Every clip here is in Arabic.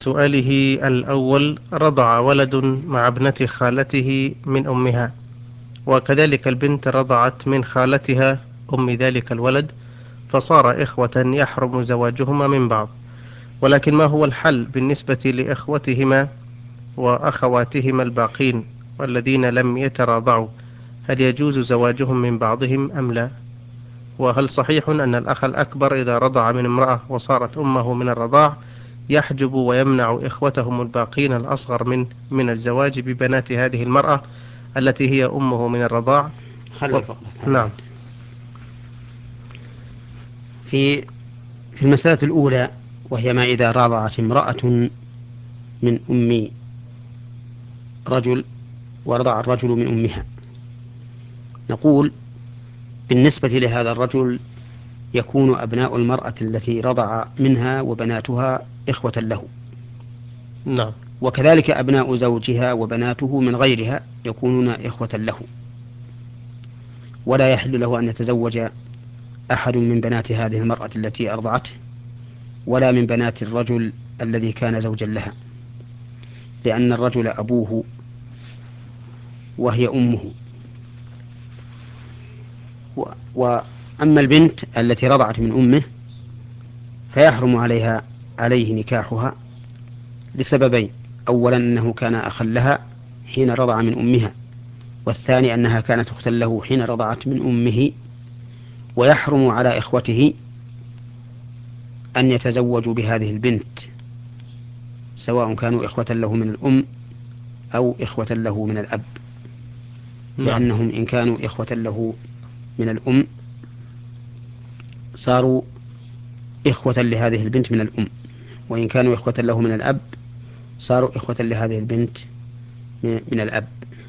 سؤاله الأول: رضع ولد مع ابنة خالته من أمها، وكذلك البنت رضعت من خالتها أم ذلك الولد، فصار إخوة يحرم زواجهما من بعض. ولكن ما هو الحل بالنسبة لإخوتهما وأخواتهما الباقين والذين لم يتراضعوا؟ هل يجوز زواجهم من بعضهم أم لا؟ وهل صحيح أن الأخ الأكبر إذا رضع من امرأة وصارت أمه من الرضاع يحجب ويمنع إخوتهم الباقين الأصغر من الزواج ببنات هذه المرأة التي هي أمه من الرضاع؟ خلي الفقرة نعم. في في المسألة الأولى، وهي ما إذا رضعت امرأة من أم رجل ورضع الرجل من أمها، نقول بالنسبة لهذا الرجل يكون أبناء المرأة التي رضع منها وبناتها إخوة له، نعم. وكذلك أبناء زوجها وبناته من غيرها يكونون إخوة له، ولا يحل له أن يتزوج أحد من بنات هذه المرأة التي أرضعته ولا من بنات الرجل الذي كان زوجا لها، لأن الرجل أبوه وهي أمه. وأما البنت التي رضعت من أمه فيحرم عليه نكاحها لسببين: أولا أنه كان أخا لها حين رضع من أمها، والثاني أنها كانت أختا له حين رضعت من أمه. ويحرم على إخوته أن يتزوجوا بهذه البنت، سواء كانوا إخوة له من الأم أو إخوة له من الأب، نعم. لأنهم إن كانوا إخوة له من الأم صاروا إخوة لهذه البنت من الأم، وإن كانوا إخوة له من الأب صاروا إخوة لهذه البنت من الأب.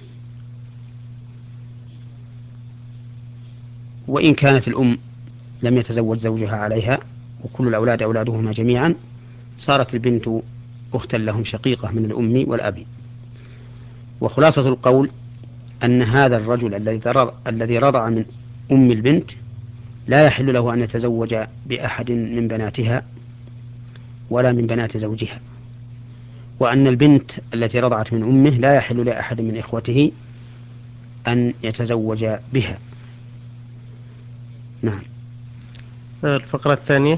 وإن كانت الأم لم يتزوج زوجها عليها وكل الأولاد أولادهما جميعا صارت البنت أختا لهم شقيقة من الأم والأب. وخلاصة القول أن هذا الرجل الذي رضع من أم البنت لا يحل له أن يتزوج بأحد من بناتها ولا من بنات زوجها، وأن البنت التي رضعت من أمه لا يحل لأحد من إخوته أن يتزوج بها. نعم. الفقرة الثانية.